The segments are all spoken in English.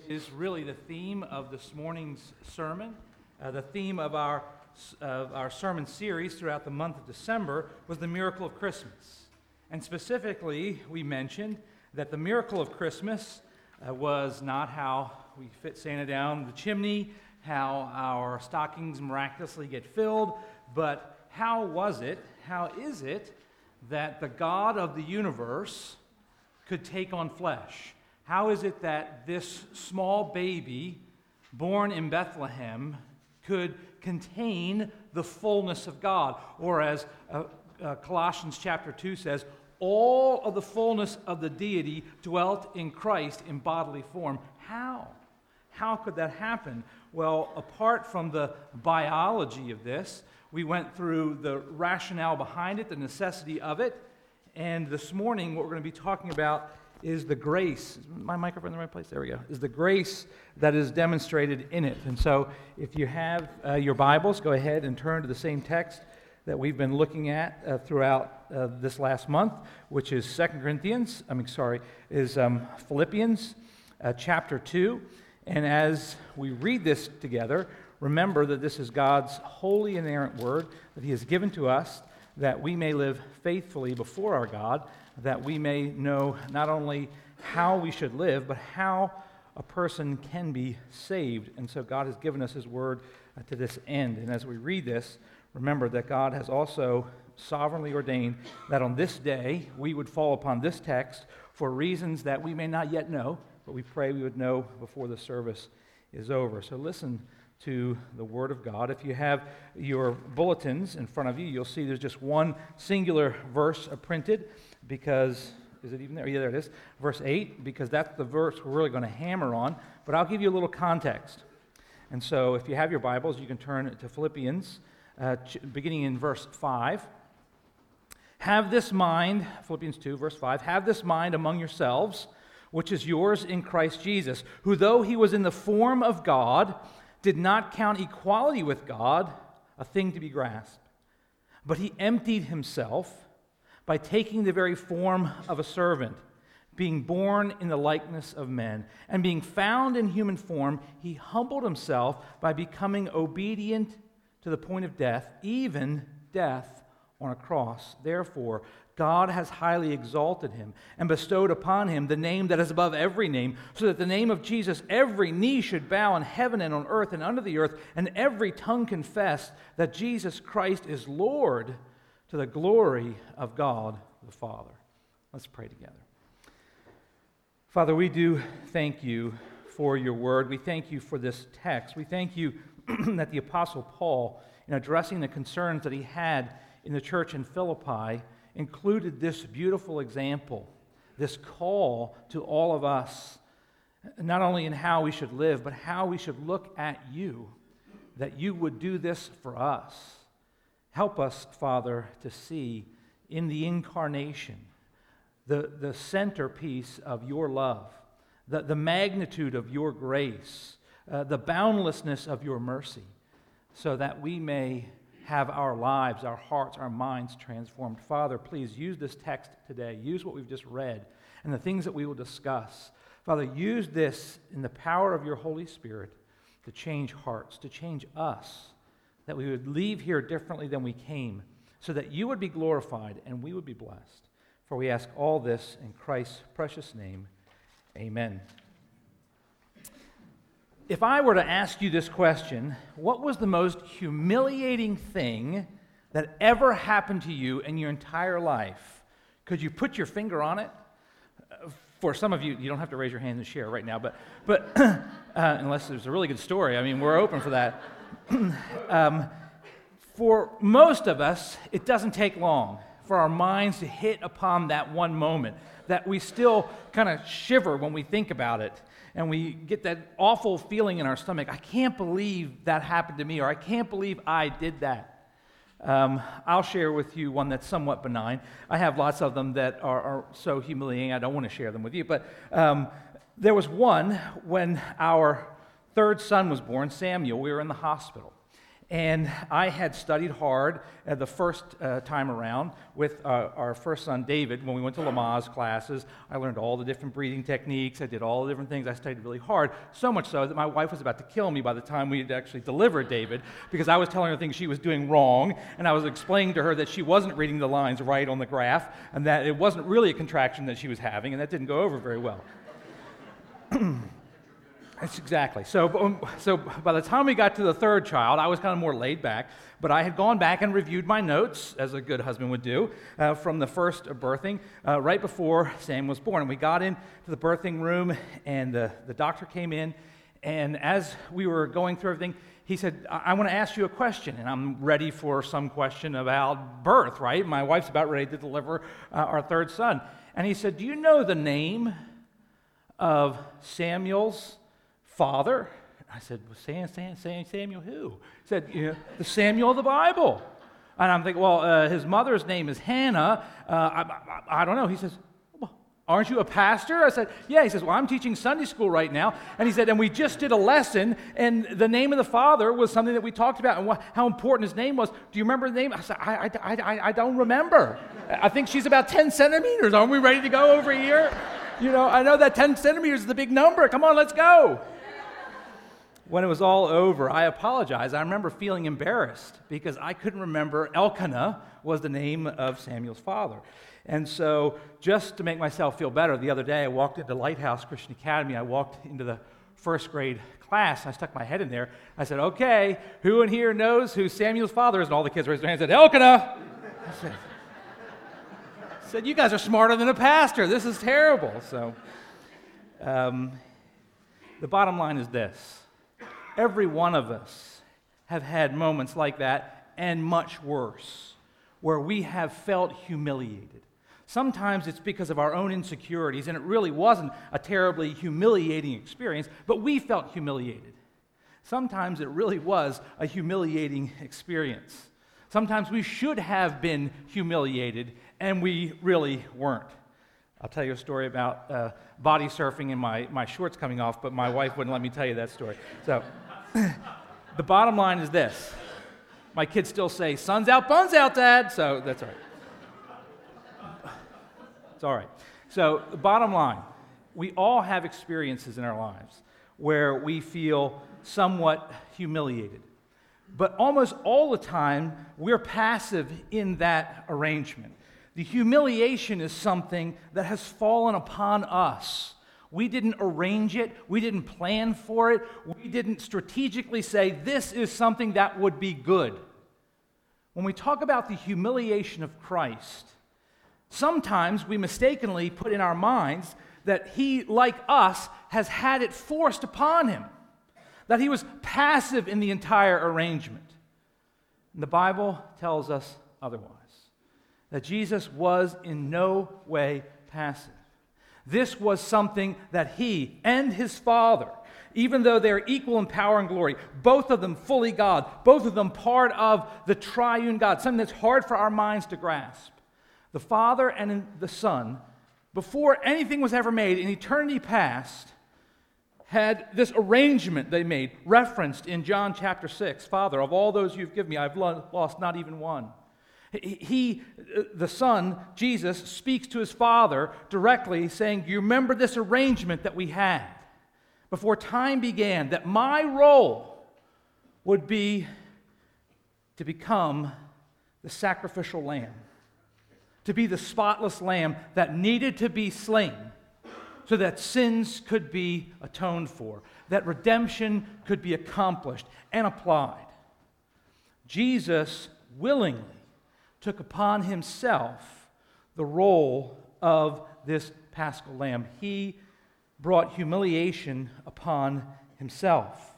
is really the theme of this morning's sermon. The theme of our sermon series throughout the month of December was the miracle of Christmas. And specifically, we mentioned that the miracle of Christmas was not how we fit Santa down the chimney, how our stockings miraculously get filled, but how is it that the God of the universe could take on flesh? How is it that this small baby born in Bethlehem could contain the fullness of God? Or as Colossians chapter 2 says, all of the fullness of the deity dwelt in Christ in bodily form. How? How could that happen? Well, apart from the biology of this, we went through the rationale behind it, the necessity of it, and this morning what we're going to be talking about is the grace. Is my microphone in the right place? There we go. Is the grace that is demonstrated in it. And so if you have your Bibles, go ahead and turn to the same text that we've been looking at throughout this last month, which is Philippians chapter 2. And as we read this together, remember that this is God's holy, inerrant word that He has given to us that we may live faithfully before our God, that we may know not only how we should live, but how a person can be saved. And so God has given us His word to this end. And as we read this, remember that God has also sovereignly ordained that on this day we would fall upon this text for reasons that we may not yet know, but we pray we would know before the service is over. So listen to the Word of God. If you have your bulletins in front of you, you'll see there's just one singular verse printed because, is it even there? Yeah, there it is. Verse 8, because that's the verse we're really going to hammer on, but I'll give you a little context. And so if you have your Bibles, you can turn to Philippians, beginning in verse 5. Have this mind, Philippians 2, verse 5, have this mind among yourselves, which is yours in Christ Jesus, who though He was in the form of God, did not count equality with God a thing to be grasped, but He emptied Himself by taking the very form of a servant, being born in the likeness of men, and being found in human form, He humbled Himself by becoming obedient to the point of death, even death on a cross. Therefore, God has highly exalted Him and bestowed upon Him the name that is above every name, so that the name of Jesus every knee should bow in heaven and on earth and under the earth, and every tongue confess that Jesus Christ is Lord, to the glory of God the Father. Let's pray together. Father, we do thank You for Your word. We thank You for this text. We thank You that the Apostle Paul, in addressing the concerns that he had in the church in Philippi, included this beautiful example, this call to all of us, not only in how we should live, but how we should look at You, that You would do this for us. Help us, Father, to see in the incarnation the centerpiece of Your love, the magnitude of Your grace, the boundlessness of Your mercy, so that we may have our lives, our hearts, our minds transformed. Father, please use this text today. Use what we've just read and the things that we will discuss. Father, use this in the power of Your Holy Spirit to change hearts, to change us, that we would leave here differently than we came, so that You would be glorified and we would be blessed. For we ask all this in Christ's precious name. Amen. If I were to ask you this question, what was the most humiliating thing that ever happened to you in your entire life? Could you put your finger on it? For some of you, you don't have to raise your hand and share right now, but unless there's a really good story, I mean, we're open for that. For most of us, it doesn't take long for our minds to hit upon that one moment that we still kind of shiver when we think about it. And we get that awful feeling in our stomach. I can't believe that happened to me, or I can't believe I did that. I'll share with you one that's somewhat benign. I have lots of them that are so humiliating, I don't want to share them with you. But there was one when our third son was born, Samuel. We were in the hospital. And I had studied hard the first time around with our first son, David, when we went to Lamaze classes. I learned all the different breathing techniques. I did all the different things. I studied really hard, so much so that my wife was about to kill me by the time we had actually delivered David, because I was telling her things she was doing wrong, and I was explaining to her that she wasn't reading the lines right on the graph, and that it wasn't really a contraction that she was having, and that didn't go over very well. That's exactly. So by the time we got to the third child, I was kind of more laid back, but I had gone back and reviewed my notes, as a good husband would do, from the first birthing, right before Sam was born. And we got into the birthing room, and the doctor came in, and as we were going through everything, he said, I want to ask you a question, and I'm ready for some question about birth, right? My wife's about ready to deliver our third son. And he said, do you know the name of Samuel's father? I said, well, Samuel who? He said, the Samuel of the Bible. And I'm thinking, well, his mother's name is Hannah. I don't know. He says, well, aren't you a pastor? I said, yeah. He says, well, I'm teaching Sunday school right now. And he said, and we just did a lesson, and the name of the father was something that we talked about, and how important his name was. Do you remember the name? I said, I don't remember. I think she's about 10 centimeters. Aren't we ready to go over here? I know that 10 centimeters is the big number. Come on, let's go. When it was all over, I apologized. I remember feeling embarrassed because I couldn't remember Elkanah was the name of Samuel's father. And so just to make myself feel better, the other day I walked into Lighthouse Christian Academy. I walked into the first grade class. I stuck my head in there. I said, okay, who in here knows who Samuel's father is? And all the kids raised their hands and said, Elkanah. I said, you guys are smarter than a pastor. This is terrible. So the bottom line is this. Every one of us have had moments like that, and much worse, where we have felt humiliated. Sometimes it's because of our own insecurities, and it really wasn't a terribly humiliating experience, but we felt humiliated. Sometimes it really was a humiliating experience. Sometimes we should have been humiliated, and we really weren't. I'll tell you a story about body surfing and my shorts coming off, but my wife wouldn't let me tell you that story. So the bottom line is this. My kids still say, sun's out, bun's out, Dad. So that's all right. It's all right. So the bottom line, we all have experiences in our lives where we feel somewhat humiliated. But almost all the time, we're passive in that arrangement. The humiliation is something that has fallen upon us. We didn't arrange it. We didn't plan for it. We didn't strategically say, this is something that would be good. When we talk about the humiliation of Christ, sometimes we mistakenly put in our minds that he, like us, has had it forced upon him, that he was passive in the entire arrangement. And the Bible tells us otherwise, that Jesus was in no way passive. This was something that he and his Father, even though they're equal in power and glory, both of them fully God, both of them part of the triune God, something that's hard for our minds to grasp. The Father and the Son, before anything was ever made in eternity past, had this arrangement they made, referenced in John chapter 6. Father, of all those you've given me, I've lost not even one. He, the Son, Jesus, speaks to his Father directly, saying, you remember this arrangement that we had before time began, that my role would be to become the sacrificial lamb, to be the spotless lamb that needed to be slain so that sins could be atoned for, that redemption could be accomplished and applied. Jesus willingly took upon himself the role of this paschal lamb. He brought humiliation upon himself.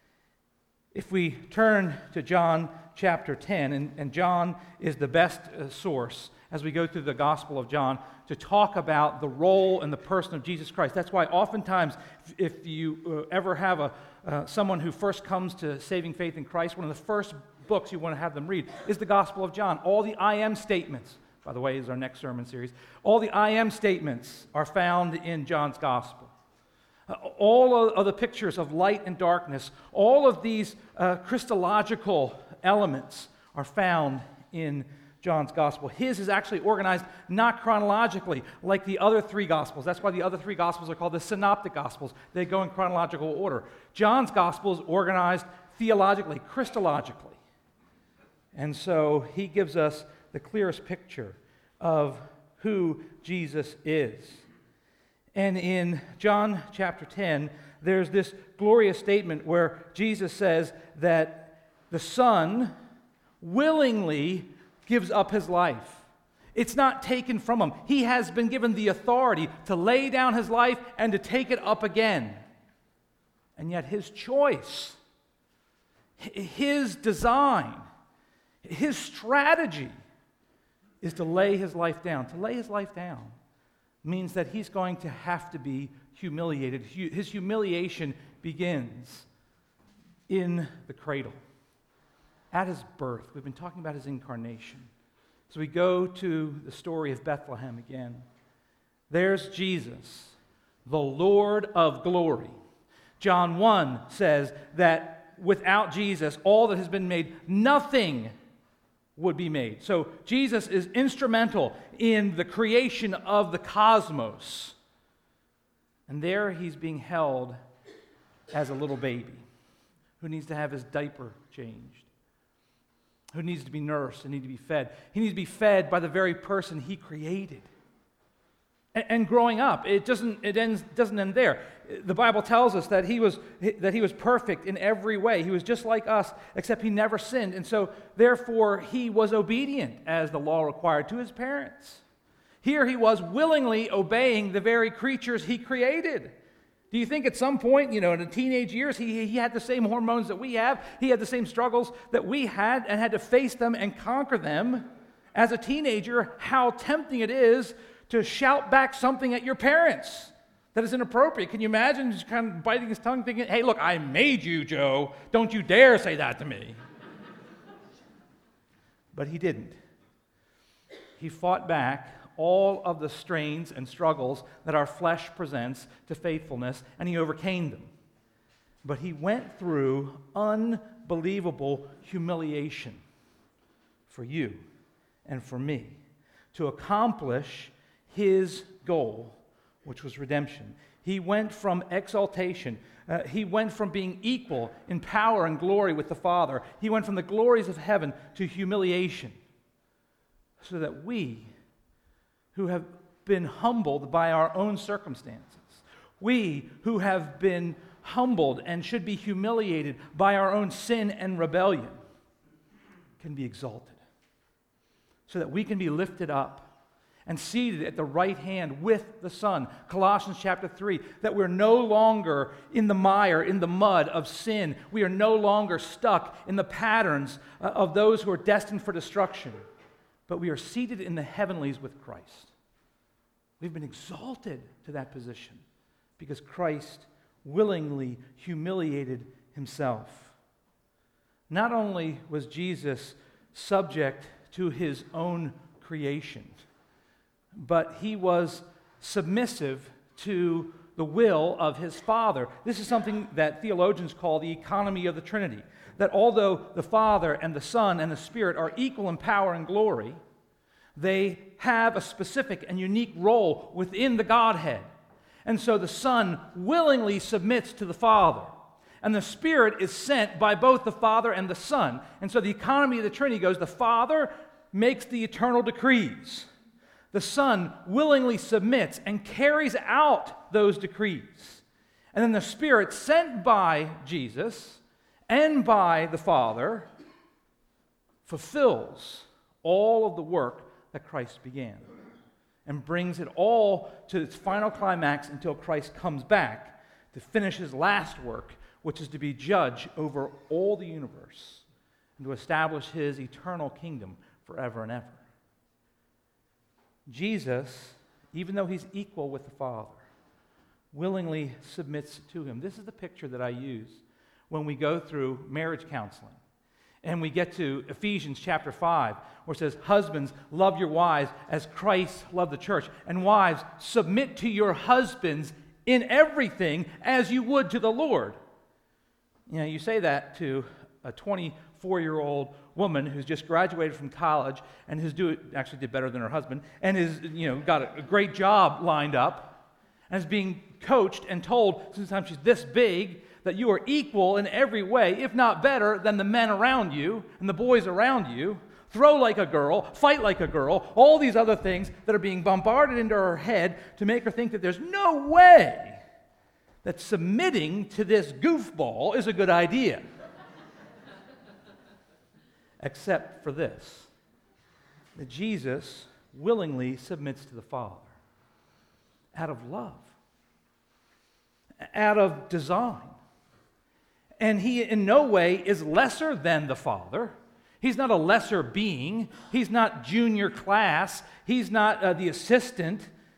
If we turn to John chapter 10, and John is the best source as we go through the Gospel of John to talk about the role and the person of Jesus Christ. That's why oftentimes if you ever have someone who first comes to saving faith in Christ, one of the first books you want to have them read is the Gospel of John. All the I am statements, by the way, is our next sermon series. All the I am statements are found in John's Gospel. All of the pictures of light and darkness, all of these Christological elements are found in John's gospel. His is actually organized not chronologically like the other three gospels. That's why the other three gospels are called the synoptic gospels. They go in chronological order. John's gospel is organized theologically, Christologically. And so he gives us the clearest picture of who Jesus is. And in John chapter 10, there's this glorious statement where Jesus says that the Son willingly gives up his life. It's not taken from him. He has been given the authority to lay down his life and to take it up again. And yet his choice, his design, his strategy is to lay his life down. To lay his life down means that he's going to have to be humiliated. His humiliation begins in the cradle, at his birth. We've been talking about his incarnation. So we go to the story of Bethlehem again. There's Jesus, the Lord of glory. John 1 says that without Jesus, all that has been made, nothing would be made. So Jesus is instrumental in the creation of the cosmos. And there he's being held as a little baby who needs to have his diaper changed, who needs to be nursed and need to be fed. He needs to be fed by the very person he created. And growing up, it doesn't end there. The Bible tells us that he was perfect in every way. He was just like us, except he never sinned. And so, therefore, he was obedient, as the law required, to his parents. Here he was willingly obeying the very creatures he created. Do you think at some point, in the teenage years, he had the same hormones that we have? He had the same struggles that we had and had to face them and conquer them? As a teenager, how tempting it is to shout back something at your parents that is inappropriate. Can you imagine just kind of biting his tongue thinking, hey, look, I made you, Joe. Don't you dare say that to me. But he didn't. He fought back all of the strains and struggles that our flesh presents to faithfulness, and he overcame them. But he went through unbelievable humiliation for you and for me to accomplish his goal, which was redemption. He went from exaltation. He went from being equal in power and glory with the Father. He went from the glories of heaven to humiliation, so that we, who have been humbled by our own circumstances, we who have been humbled and should be humiliated by our own sin and rebellion, can be exalted, so that we can be lifted up and seated at the right hand with the Son. Colossians chapter 3, that we're no longer in the mire, in the mud of sin. We are no longer stuck in the patterns of those who are destined for destruction, but we are seated in the heavenlies with Christ. We've been exalted to that position because Christ willingly humiliated himself. Not only was Jesus subject to his own creation, but he was submissive to the will of his Father. This is something that theologians call the economy of the Trinity. That although the Father and the Son and the Spirit are equal in power and glory, they have a specific and unique role within the Godhead. And so the Son willingly submits to the Father. And the Spirit is sent by both the Father and the Son. And so the economy of the Trinity goes, the Father makes the eternal decrees. The Son willingly submits and carries out those decrees. And then the Spirit, sent by Jesus and by the Father, fulfills all of the work that Christ began and brings it all to its final climax until Christ comes back to finish his last work, which is to be judge over all the universe and to establish his eternal kingdom forever and ever. Jesus, even though he's equal with the Father, willingly submits to him. This is the picture that I use when we go through marriage counseling. And we get to Ephesians chapter 5, where it says, husbands, love your wives as Christ loved the church. And wives, submit to your husbands in everything as you would to the Lord. You say that to a 24 4-year-old woman who's just graduated from college and actually did better than her husband, and is, got a great job lined up, and is being coached and told, since the time she's this big, that you are equal in every way, if not better, than the men around you and the boys around you. Throw like a girl, fight like a girl, all these other things that are being bombarded into her head to make her think that there's no way that submitting to this goofball is a good idea. Except for this, that Jesus willingly submits to the Father out of love, out of design. And he in no way is lesser than the Father. He's not a lesser being. He's not junior class. He's not the assistant,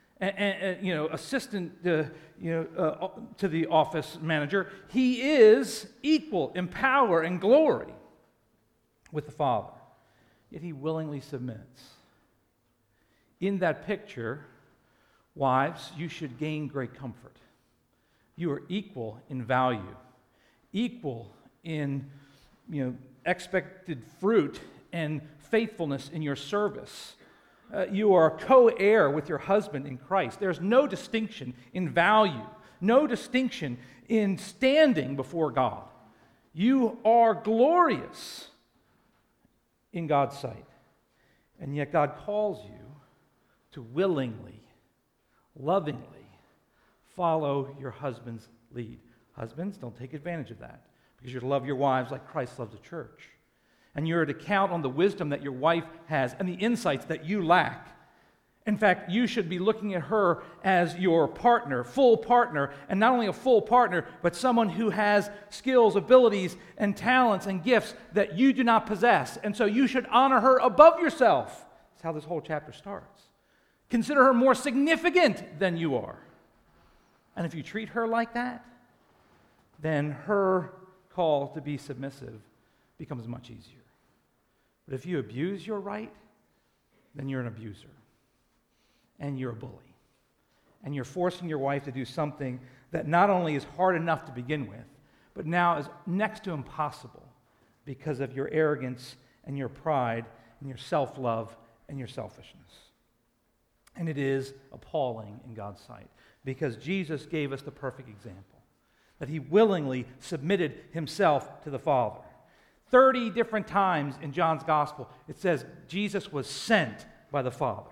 to the office manager. He is equal in power and glory with the Father. Yet he willingly submits. In that picture, wives, you should gain great comfort. You are equal in value, equal in, expected fruit and faithfulness in your service. You are co-heir with your husband in Christ. There's no distinction in value, no distinction in standing before God. You are glorious in God's sight. And yet God calls you to willingly, lovingly follow your husband's lead. Husbands, don't take advantage of that, because you're to love your wives like Christ loves the church. And you're to count on the wisdom that your wife has and the insights that you lack. In fact, you should be looking at her as your partner, full partner, and not only a full partner, but someone who has skills, abilities, and talents and gifts that you do not possess. And so you should honor her above yourself. That's how this whole chapter starts. Consider her more significant than you are. And if you treat her like that, then her call to be submissive becomes much easier. But if you abuse your right, then you're an abuser. And you're a bully. And you're forcing your wife to do something that not only is hard enough to begin with, but now is next to impossible because of your arrogance and your pride and your self-love and your selfishness. And it is appalling in God's sight, because Jesus gave us the perfect example, that he willingly submitted himself to the Father. 30 different times in John's gospel, it says Jesus was sent by the Father.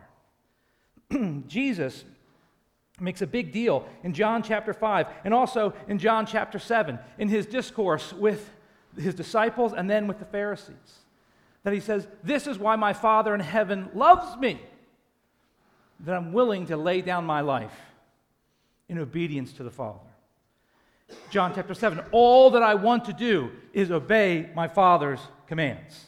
Jesus makes a big deal in John chapter 5 and also in John chapter 7 in his discourse with his disciples and then with the Pharisees, that he says, "This is why my Father in heaven loves me, that I'm willing to lay down my life in obedience to the Father." John chapter 7, all that I want to do is obey my Father's commands.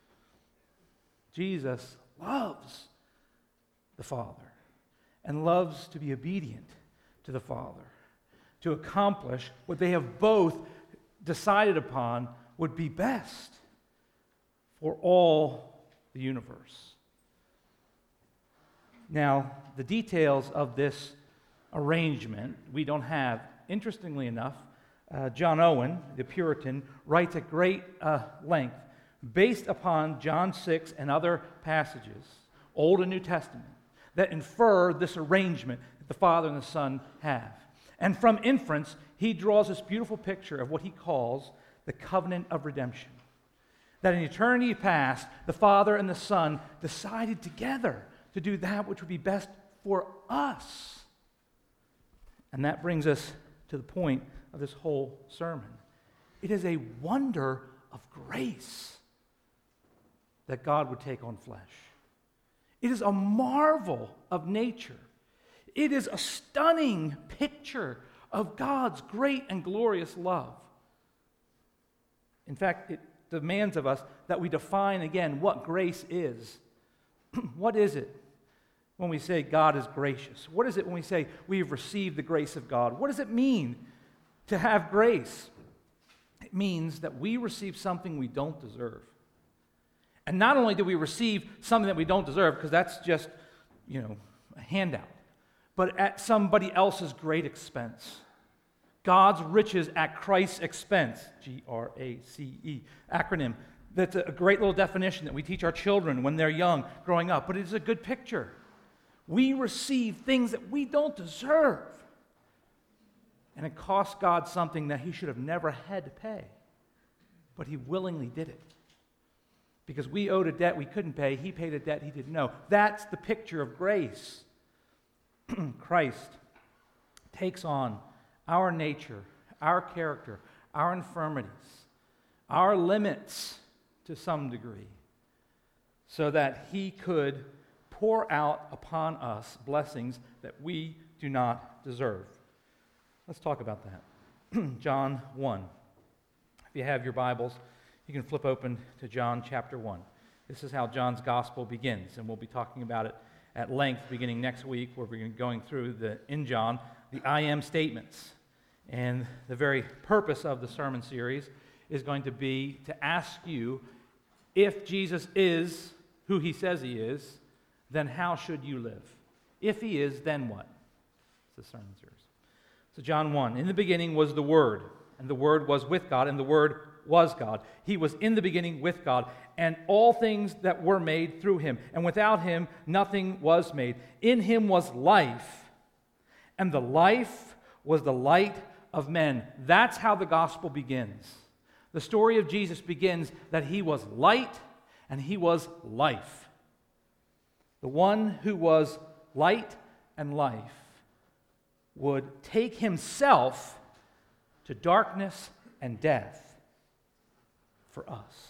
Jesus loves the Father and loves to be obedient to the Father, to accomplish what they have both decided upon would be best for all the universe. Now, the details of this arrangement we don't have. Interestingly enough, John Owen, the Puritan, writes at great length, based upon John 6 and other passages, Old and New Testament, that infer this arrangement that the Father and the Son have. And from inference, he draws this beautiful picture of what he calls the covenant of redemption. That in eternity past, the Father and the Son decided together to do that which would be best for us. And that brings us to the point of this whole sermon. It is a wonder of grace that God would take on flesh. It is a marvel of nature. It is a stunning picture of God's great and glorious love. In fact, it demands of us that we define again what grace is. What is it when we say God is gracious? What is it when we say we have received the grace of God? What does it mean to have grace? It means that we receive something we don't deserve. And not only do we receive something that we don't deserve, because that's just, a handout, but at somebody else's great expense. God's riches at Christ's expense, Grace, acronym. That's a great little definition that we teach our children when they're young, growing up, but it is a good picture. We receive things that we don't deserve. And it cost God something that he should have never had to pay. But he willingly did it. Because we owed a debt we couldn't pay. He paid a debt he didn't know. That's the picture of grace. Christ takes on our nature, our character, our infirmities, our limits to some degree, so that he could pour out upon us blessings that we do not deserve. Let's talk about that. John 1. If you have your Bibles, you can flip open to John chapter 1. This is how John's gospel begins, and we'll be talking about it at length beginning next week, where we're going through in John the I am statements. And the very purpose of the sermon series is going to be to ask you, if Jesus is who he says he is, then how should you live? If he is, then what? It's the sermon series. So John 1, in the beginning was the Word, and the Word was with God, and the Word was God. He was in the beginning with God, and all things that were made through him, and without him nothing was made. In him was life, and the life was the light of men. That's how the gospel begins. The story of Jesus begins that he was light and he was life. The one who was light and life would take himself to darkness and death for us.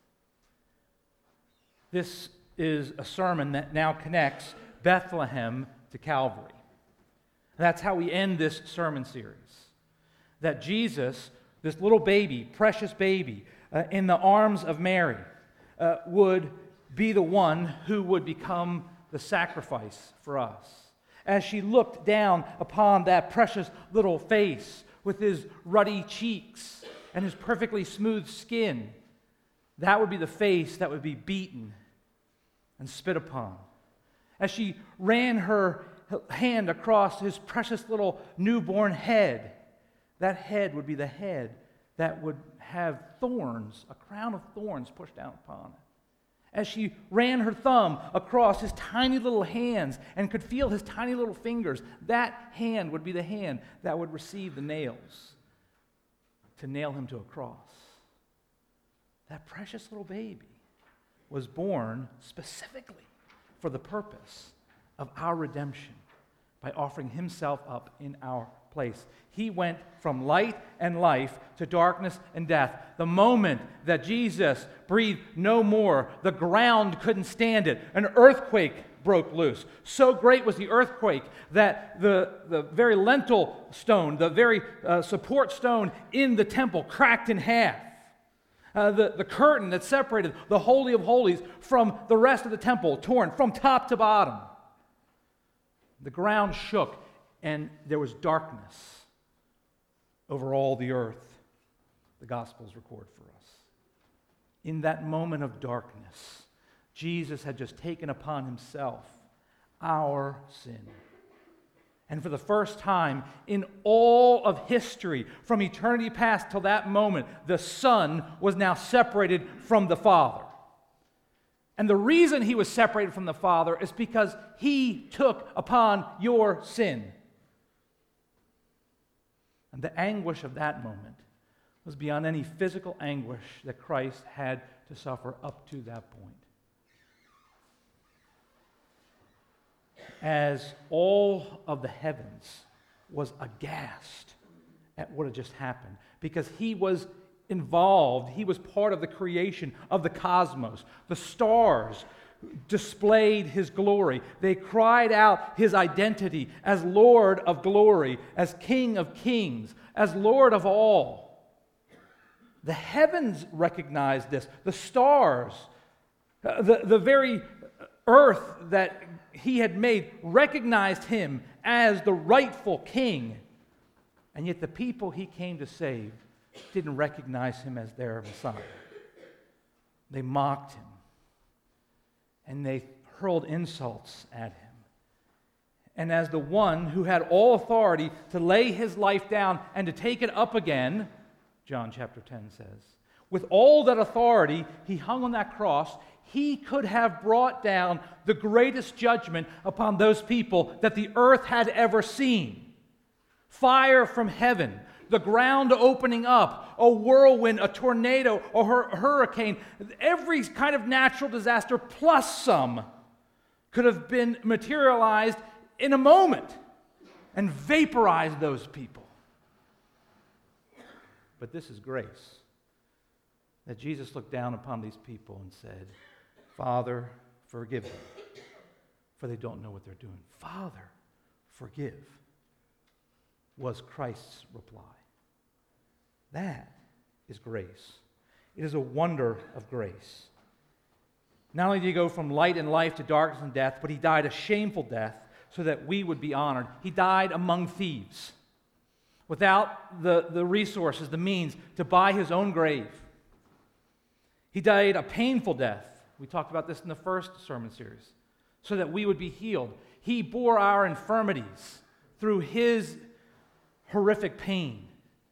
This is a sermon that now connects Bethlehem to Calvary. That's how we end this sermon series. That Jesus, this little baby, precious baby, in the arms of Mary, would be the one who would become the sacrifice for us. As she looked down upon that precious little face with his ruddy cheeks and his perfectly smooth skin, that would be the face that would be beaten and spit upon. As she ran her hand across his precious little newborn head, that head would be the head that would have thorns, a crown of thorns pushed down upon it. As she ran her thumb across his tiny little hands and could feel his tiny little fingers, that hand would be the hand that would receive the nails to nail him to a cross. That precious little baby was born specifically for the purpose of our redemption by offering himself up in our place. He went from light and life to darkness and death. The moment that Jesus breathed no more, the ground couldn't stand it. An earthquake broke loose. So great was the earthquake that the very lintel stone, the very support stone in the temple cracked in half. The curtain that separated the Holy of Holies from the rest of the temple torn from top to bottom. The ground shook, and there was darkness over all the earth, the Gospels record for us. In that moment of darkness, Jesus had just taken upon himself our sin. And for the first time in all of history, from eternity past till that moment, the Son was now separated from the Father. And the reason he was separated from the Father is because he took upon your sin. And the anguish of that moment was beyond any physical anguish that Christ had to suffer up to that point. As all of the heavens was aghast at what had just happened, because he was involved, he was part of the creation of the cosmos. The stars displayed his glory. They cried out his identity as Lord of glory, as King of kings, as Lord of all. The heavens recognized this. The stars, the very earth that he had made recognized him as the rightful king. And yet the people he came to save didn't recognize him as their Messiah. They mocked him. And they hurled insults at him. And as the one who had all authority to lay his life down and to take it up again, John chapter 10 says, With all that authority, he hung on that cross. He could have brought down the greatest judgment upon those people that the earth had ever seen. Fire from heaven, the ground opening up, a whirlwind, a tornado, a hurricane, every kind of natural disaster plus some could have been materialized in a moment and vaporized those people. But this is grace. That Jesus looked down upon these people and said, Father, forgive them, for they don't know what they're doing. Father, forgive, was Christ's reply. That is grace. It is a wonder of grace. Not only did he go from light and life to darkness and death, but he died a shameful death so that we would be honored. He died among thieves, without the resources, the means to buy his own grave. He died a painful death. We talked about this in the first sermon series, so that we would be healed. He bore our infirmities through his horrific pain.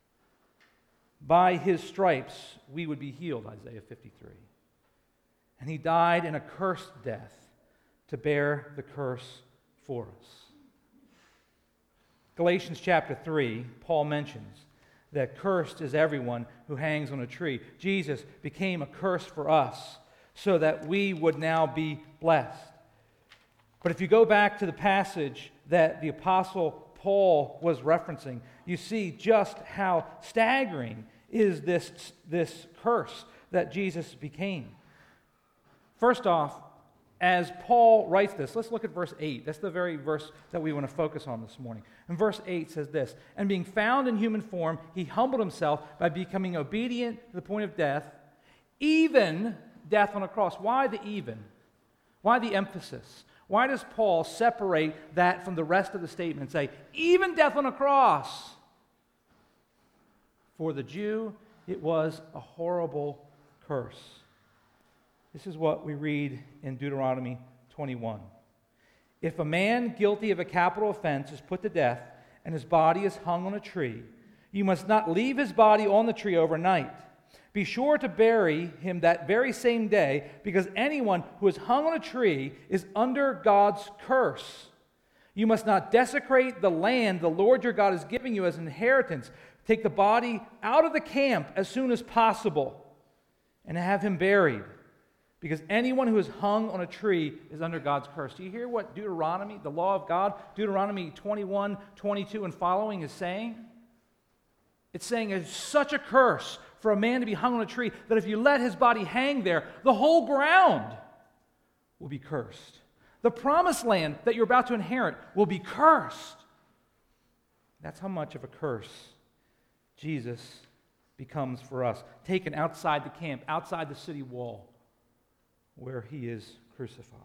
By his stripes, we would be healed, Isaiah 53. And he died an accursed death to bear the curse for us. Galatians chapter 3, Paul mentions that cursed is everyone who hangs on a tree. Jesus became a curse for us so that we would now be blessed. But if you go back to the passage that the Apostle Paul was referencing, you see just how staggering is this curse that Jesus became. First off, as Paul writes this, let's look at verse 8. That's the very verse that we want to focus on this morning. And verse 8 says this, "And being found in human form, he humbled himself by becoming obedient to the point of death, even death on a cross." Why the even? Why the emphasis? Why does Paul separate that from the rest of the statement and say, even death on a cross? For the Jew, it was a horrible curse. This is what we read in Deuteronomy 21. "If a man guilty of a capital offense is put to death and his body is hung on a tree, you must not leave his body on the tree overnight. Be sure to bury him that very same day, because anyone who is hung on a tree is under God's curse. You must not desecrate the land the Lord your God is giving you as an inheritance. Take the body out of the camp as soon as possible and have him buried, because anyone who is hung on a tree is under God's curse." Do you hear what Deuteronomy, the law of God, Deuteronomy 21, 22 and following is saying? It's saying it's such a curse for a man to be hung on a tree that if you let his body hang there, the whole ground will be cursed. The promised land that you're about to inherit will be cursed. That's how much of a curse Jesus becomes for us, taken outside the camp, outside the city wall, where he is crucified.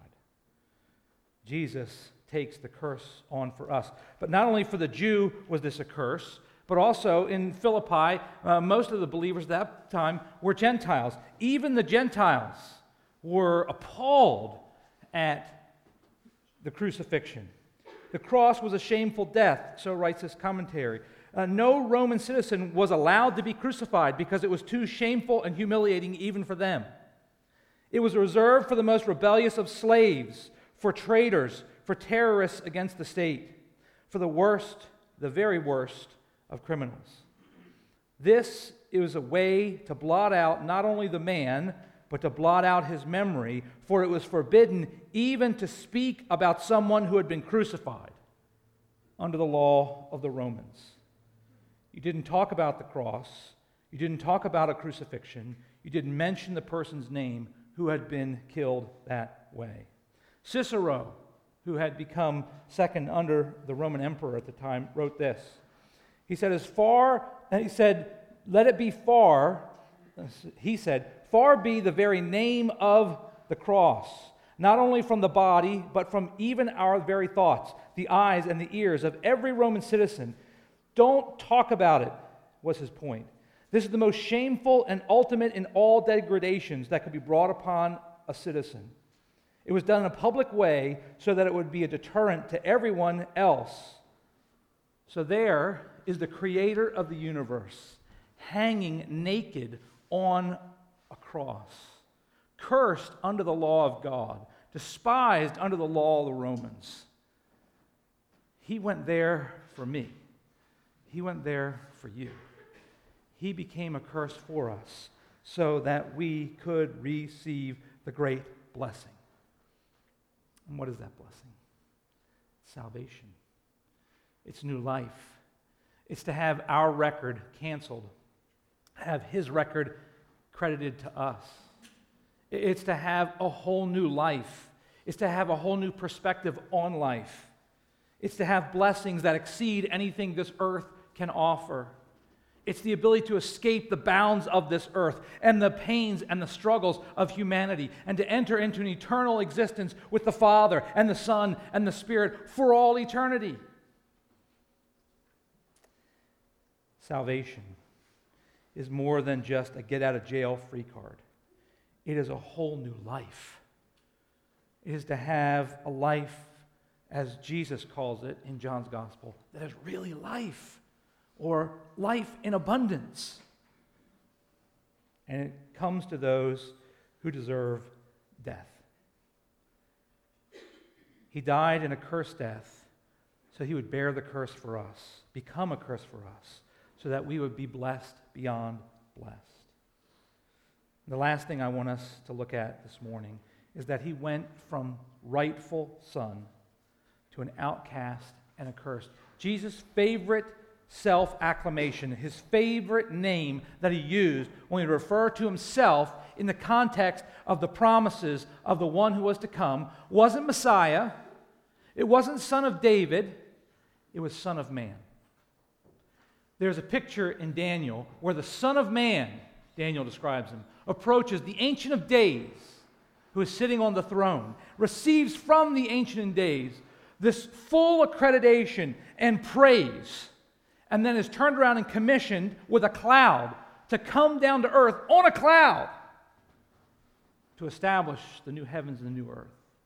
Jesus takes the curse on for us. But not only for the Jew was this a curse, but also in Philippi, most of the believers at that time were Gentiles. Even the Gentiles were appalled at the crucifixion. The cross was a shameful death, so writes this commentary. No Roman citizen was allowed to be crucified because it was too shameful and humiliating even for them. It was reserved for the most rebellious of slaves, for traitors, for terrorists against the state, for the worst, the very worst of criminals. This is a way to blot out not only the man, but to blot out his memory, for it was forbidden even to speak about someone who had been crucified under the law of the Romans. You didn't talk about the cross. You didn't talk about a crucifixion. You didn't mention the person's name who had been killed that way. Cicero, who had become second under the Roman emperor at the time, wrote this. He said, let it be far, he said, far be the very name of the cross, not only from the body, but from even our very thoughts, the eyes and the ears of every Roman citizen. Don't talk about it, was his point. This is the most shameful and ultimate in all degradations that could be brought upon a citizen. It was done in a public way so that it would be a deterrent to everyone else. So there is the creator of the universe hanging naked on a cross, cursed under the law of God, despised under the law of the Romans. He went there for me. He went there for you. He became a curse for us so that we could receive the great blessing. And what is that blessing? Salvation. It's new life. It's to have our record canceled, have his record credited to us. It's to have a whole new life. It's to have a whole new perspective on life. It's to have blessings that exceed anything this earth can offer. It's the ability to escape the bounds of this earth and the pains and the struggles of humanity and to enter into an eternal existence with the Father and the Son and the Spirit for all eternity. Salvation is more than just a get-out-of-jail-free card. It is a whole new life. It is to have a life, as Jesus calls it in John's Gospel, that is really life, or life in abundance. And it comes to those who deserve death. He died in a cursed death so he would bear the curse for us, become a curse for us, so that we would be blessed beyond blessed. The last thing I want us to look at this morning is that he went from rightful son to an outcast and accursed. Jesus' favorite self-acclamation, his favorite name that he used when he referred to himself in the context of the promises of the one who was to come, wasn't Messiah, it wasn't Son of David, it was Son of Man. There's a picture in Daniel where the Son of Man, Daniel describes him, approaches the Ancient of Days, who is sitting on the throne, receives from the Ancient of Days this full accreditation and praise, and then is turned around and commissioned with a cloud to come down to earth on a cloud to establish the new heavens and the new earth.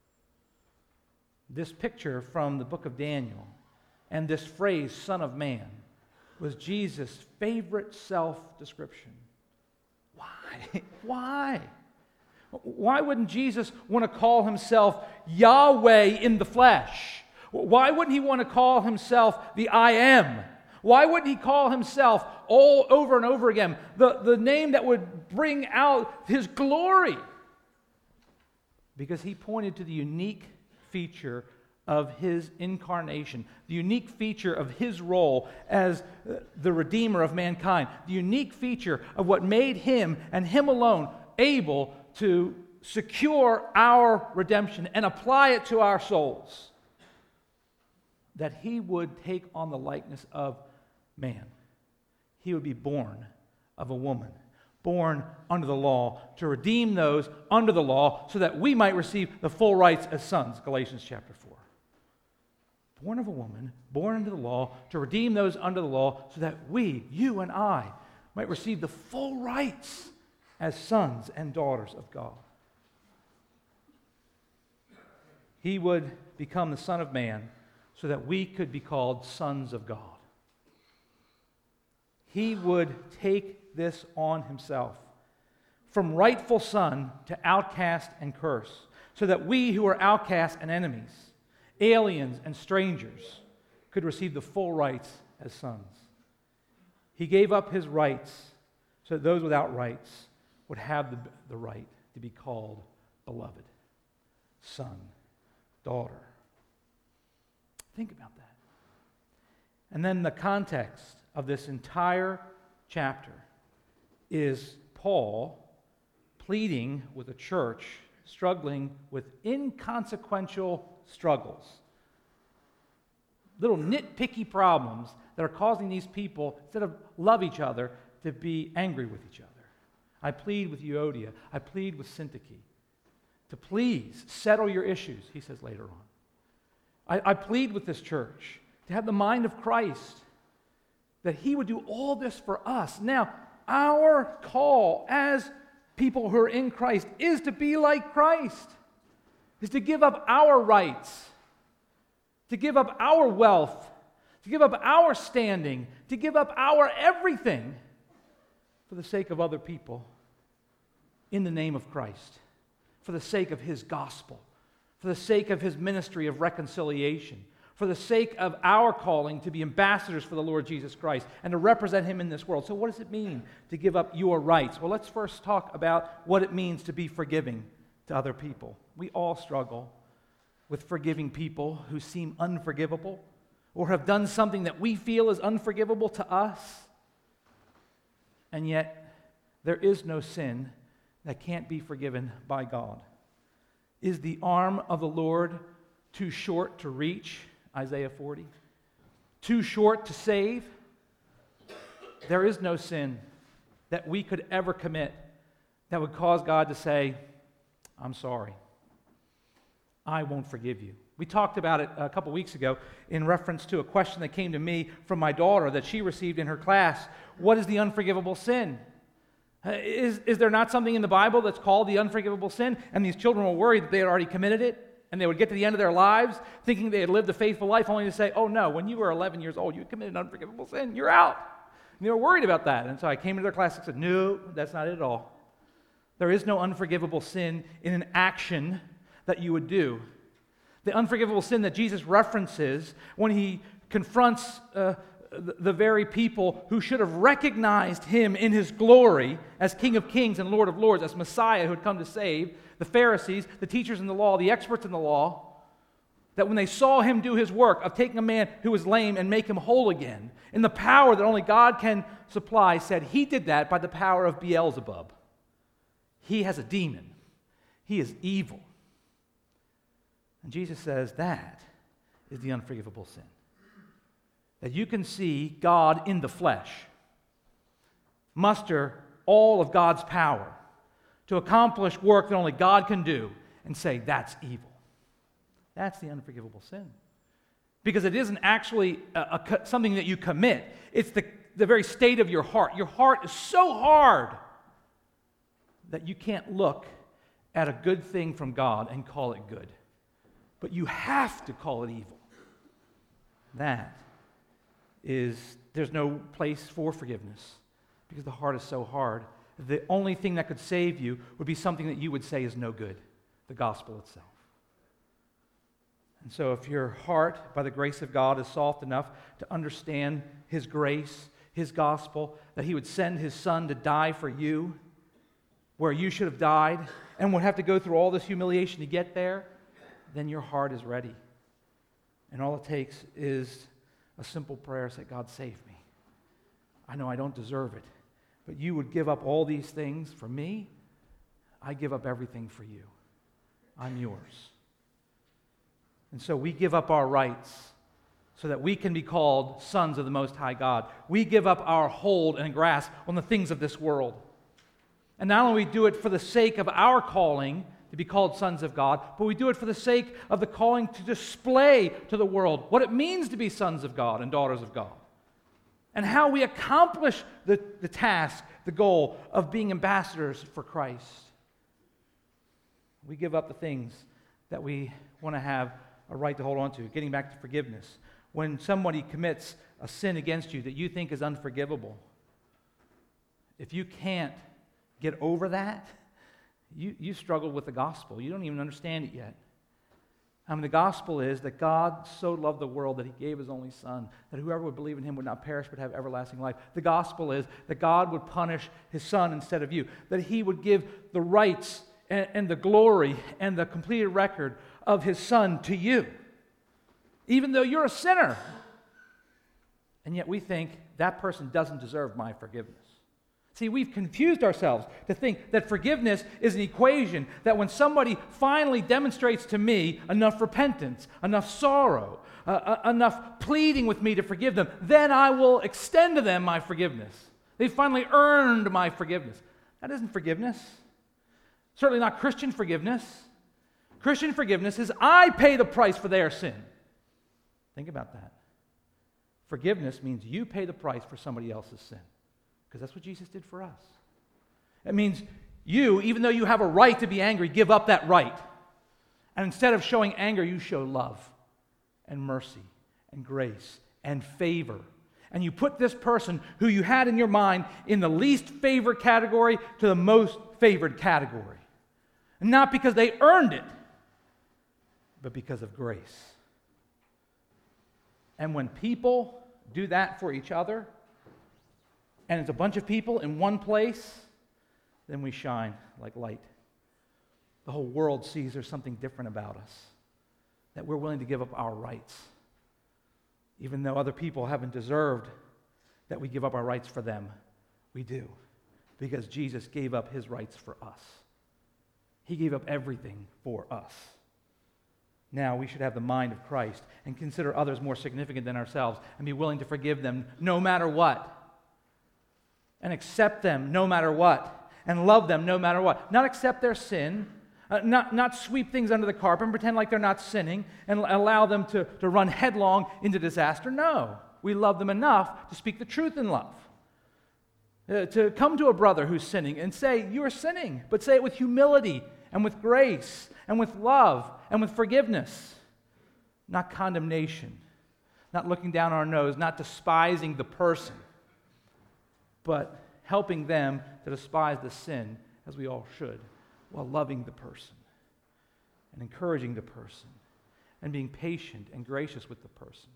This picture from the book of Daniel and this phrase, Son of Man, was Jesus' favorite self-description. Why? Why? Why wouldn't Jesus want to call himself Yahweh in the flesh? Why wouldn't he want to call himself the I Am? Why wouldn't he call himself all over and over again the name that would bring out his glory? Because he pointed to the unique feature of his incarnation, the unique feature of his role as the Redeemer of mankind, the unique feature of what made him and him alone able to secure our redemption and apply it to our souls. That he would take on the likeness of man. He would be born of a woman, born under the law, to redeem those under the law so that we might receive the full rights as sons, Galatians chapter 4. Born of a woman, born under the law, to redeem those under the law so that we, you and I, might receive the full rights as sons and daughters of God. He would become the Son of Man so that we could be called sons of God. He would take this on himself, from rightful son to outcast and curse, so that we who are outcasts and enemies, aliens and strangers, could receive the full rights as sons. He gave up his rights so that those without rights would have the right to be called beloved, son, daughter. Think about that. And then the context of this entire chapter is Paul pleading with a church struggling with inconsequential struggles, little nitpicky problems that are causing these people, instead of love each other, to be angry with each other. I plead with Euodia, I plead with Syntyche to please settle your issues, he says later on. I plead with this church to have the mind of Christ, that he would do all this for us. Now, our call as people who are in Christ is to be like Christ, is to give up our rights, to give up our wealth, to give up our standing, to give up our everything for the sake of other people in the name of Christ, for the sake of his gospel, for the sake of his ministry of reconciliation, for the sake of our calling to be ambassadors for the Lord Jesus Christ and to represent him in this world. So what does it mean to give up your rights? Well, let's first talk about what it means to be forgiving to other people. We all struggle with forgiving people who seem unforgivable or have done something that we feel is unforgivable to us. And yet, there is no sin that can't be forgiven by God. Is the arm of the Lord too short to reach? Isaiah 40. Too short to save? There is no sin that we could ever commit that would cause God to say, I'm sorry. I won't forgive you. We talked about it a couple weeks ago in reference to a question that came to me from my daughter that she received in her class. What is the unforgivable sin? Is there not something in the Bible that's called the unforgivable sin? And these children were worried that they had already committed it, and they would get to the end of their lives thinking they had lived a faithful life, only to say, oh no, when you were 11 years old, you committed an unforgivable sin. You're out. And they were worried about that. And so I came into their class and said, no, that's not it at all. There is no unforgivable sin in an action that you would do. The unforgivable sin that Jesus references when he confronts the very people who should have recognized him in his glory as King of Kings and Lord of Lords, as Messiah who had come to save, the Pharisees, the teachers in the law, the experts in the law, that when they saw him do his work of taking a man who was lame and make him whole again, in the power that only God can supply, said he did that by the power of Beelzebub. He has a demon. He is evil. And Jesus says that is the unforgivable sin. That you can see God in the flesh, muster all of God's power to accomplish work that only God can do, and say, that's evil. That's the unforgivable sin. Because it isn't actually something that you commit. It's the very state of your heart. Your heart is so hard that you can't look at a good thing from God and call it good. But you have to call it evil. There's no place for forgiveness because the heart is so hard. The only thing that could save you would be something that you would say is no good, the gospel itself. And so if your heart, by the grace of God, is soft enough to understand his grace, his gospel, that he would send his son to die for you, where you should have died, and would have to go through all this humiliation to get there, then your heart is ready. And all it takes is a simple prayer, say, God, save me. I know I don't deserve it, but you would give up all these things for me. I give up everything for you. I'm yours. And so we give up our rights so that we can be called sons of the Most High God. We give up our hold and grasp on the things of this world. And not only do it for the sake of our calling to be called sons of God, but we do it for the sake of the calling to display to the world what it means to be sons of God and daughters of God, and how we accomplish the task, the goal of being ambassadors for Christ. We give up the things that we want to have a right to hold on to. Getting back to forgiveness. When somebody commits a sin against you that you think is unforgivable, if you can't get over that, you struggle with the gospel. You don't even understand it yet. The gospel is that God so loved the world that he gave his only son, that whoever would believe in him would not perish but have everlasting life. The gospel is that God would punish his son instead of you, that he would give the rights and the glory and the completed record of his son to you, even though you're a sinner. And yet we think that person doesn't deserve my forgiveness. See, we've confused ourselves to think that forgiveness is an equation that when somebody finally demonstrates to me enough repentance, enough sorrow, enough pleading with me to forgive them, then I will extend to them my forgiveness. They've finally earned my forgiveness. That isn't forgiveness. Certainly not Christian forgiveness. Christian forgiveness is I pay the price for their sin. Think about that. Forgiveness means you pay the price for somebody else's sin. Because that's what Jesus did for us. It means you, even though you have a right to be angry, give up that right. And instead of showing anger, you show love and mercy and grace and favor. and you put this person who you had in your mind in the least favored category to the most favored category. And not because they earned it, but because of grace. And when people do that for each other, and it's a bunch of people in one place, then we shine like light. The whole world sees there's something different about us, that we're willing to give up our rights, even though other people haven't deserved that we give up our rights for them. We do, because Jesus gave up his rights for us. He gave up everything for us. Now we should have the mind of Christ and consider others more significant than ourselves and be willing to forgive them no matter what, and accept them no matter what, and love them no matter what. Not accept their sin, not sweep things under the carpet and pretend like they're not sinning and allow them to run headlong into disaster. No, we love them enough to speak the truth in love. To come to a brother who's sinning and say, you are sinning, but say it with humility and with grace and with love and with forgiveness, not condemnation, not looking down our nose, not despising the person, but helping them to despise the sin, as we all should, while loving the person and encouraging the person and being patient and gracious with the person.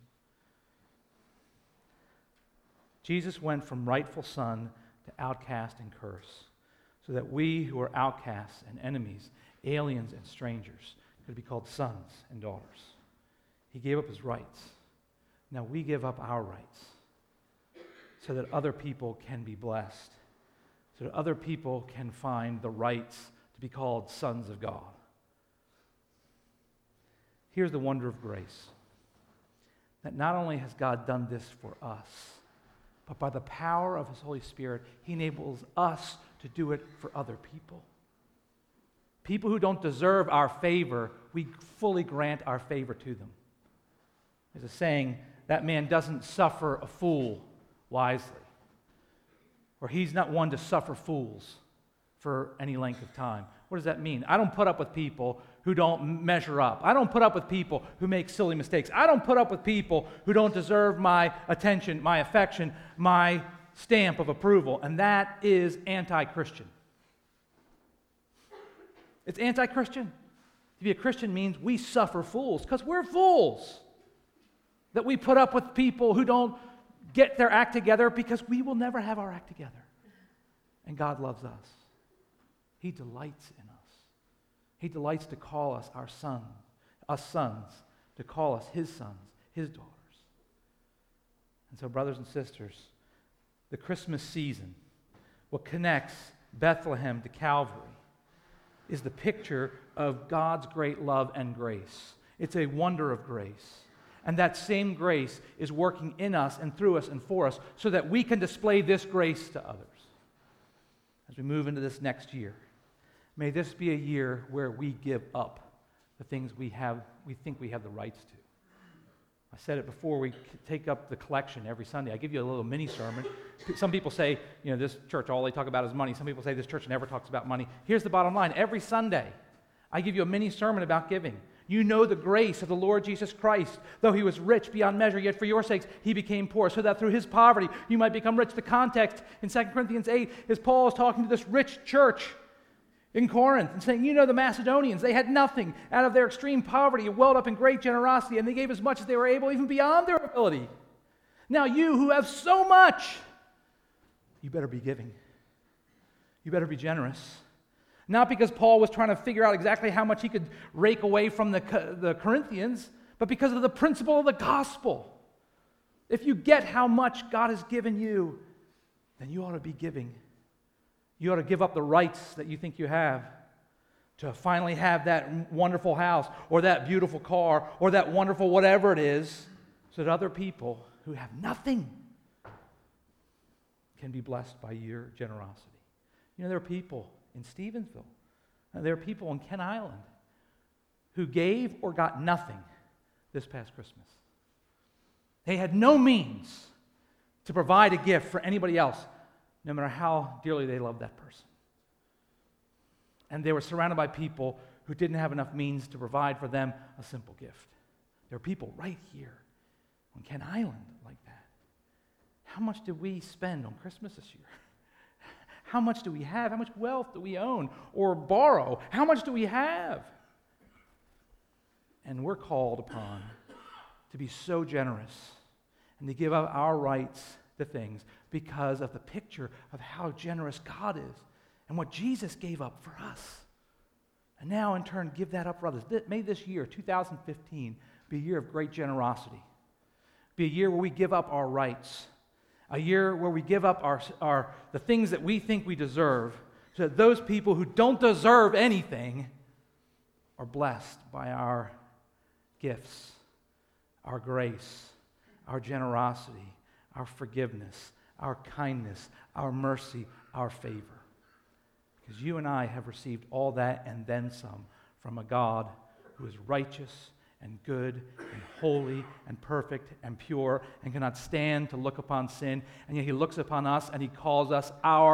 Jesus went from rightful son to outcast and curse, so that we who are outcasts and enemies, aliens and strangers, could be called sons and daughters. He gave up his rights. Now we give up our rights so that other people can be blessed, so that other people can find the rights to be called sons of God. Here's the wonder of grace, that not only has God done this for us, but by the power of his Holy Spirit, he enables us to do it for other people. People who don't deserve our favor, we fully grant our favor to them. There's a saying, that man doesn't suffer a fool wisely, or he's not one to suffer fools for any length of time. What does that mean? I don't put up with people who don't measure up. I don't put up with people who make silly mistakes. I don't put up with people who don't deserve my attention, my affection, my stamp of approval. And that is anti-Christian. It's anti-Christian. To be a Christian means we suffer fools because we're fools. That we put up with people who don't get their act together because we will never have our act together. And God loves us. He delights in us. He delights to call us us sons, to call us his sons, his daughters. And so, brothers and sisters, the Christmas season, what connects Bethlehem to Calvary, is the picture of God's great love and grace. It's a wonder of grace. And that same grace is working in us and through us and for us so that we can display this grace to others. As we move into this next year, may this be a year where we give up the things we think we have the rights to. I said it before, we take up the collection every Sunday. I give you a little mini sermon. Some people say, this church, all they talk about is money. Some people say this church never talks about money. Here's the bottom line. Every Sunday, I give you a mini sermon about giving. You know the grace of the Lord Jesus Christ. Though he was rich beyond measure, yet for your sakes he became poor, so that through his poverty you might become rich. The context in 2 Corinthians 8 is Paul is talking to this rich church in Corinth and saying, the Macedonians, they had nothing. Out of their extreme poverty, it welled up in great generosity, and they gave as much as they were able, even beyond their ability. Now you who have so much, you better be giving. You better be generous. Not because Paul was trying to figure out exactly how much he could rake away from the Corinthians, but because of the principle of the gospel. If you get how much God has given you, then you ought to be giving. You ought to give up the rights that you think you have to finally have that wonderful house or that beautiful car or that wonderful whatever it is, so that other people who have nothing can be blessed by your generosity. There are people in Stevensville, there are people in Kent Island who gave or got nothing this past Christmas. They had no means to provide a gift for anybody else, no matter how dearly they loved that person. And they were surrounded by people who didn't have enough means to provide for them a simple gift. There are people right here on Kent Island like that. how much did we spend on Christmas this year? How much do we have? How much wealth do we own or borrow? How much do we have? And we're called upon to be so generous and to give up our rights to things because of the picture of how generous God is and what Jesus gave up for us. And now, in turn, give that up for others. May this year, 2015, be a year of great generosity. Be a year where we give up our rights. A year where we give up the things that we think we deserve, so that those people who don't deserve anything are blessed by our gifts, our grace, our generosity, our forgiveness, our kindness, our mercy, our favor. Because you and I have received all that and then some from a God who is righteous and good and holy and perfect and pure and cannot stand to look upon sin, and yet he looks upon us and he calls us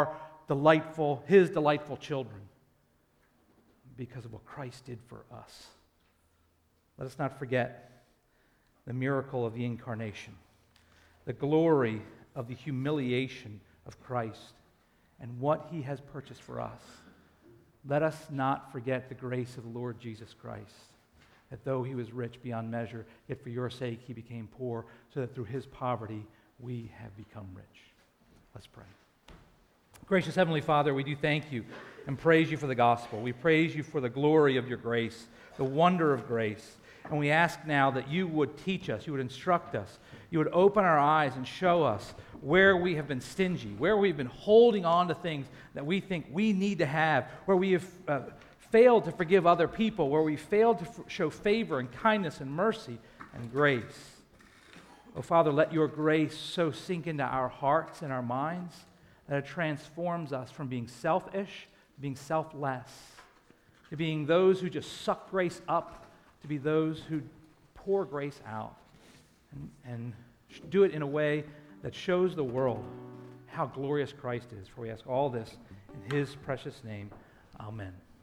his delightful children because of what Christ did for us. Let us not forget the miracle of the incarnation, the glory of the humiliation of Christ, and what he has purchased for us. Let us not forget the grace of the Lord Jesus Christ, that though he was rich beyond measure, yet for your sake he became poor, so that through his poverty we have become rich. Let's pray. Gracious Heavenly Father, we do thank you and praise you for the gospel. We praise you for the glory of your grace, the wonder of grace. And we ask now that you would teach us, you would instruct us, you would open our eyes and show us where we have been stingy, where we've been holding on to things that we think we need to have, where we have failed to forgive other people, where we failed to show favor and kindness and mercy and grace. Oh, Father, let your grace so sink into our hearts and our minds that it transforms us from being selfish to being selfless, to being those who just suck grace up, to be those who pour grace out and do it in a way that shows the world how glorious Christ is. For we ask all this in his precious name. Amen.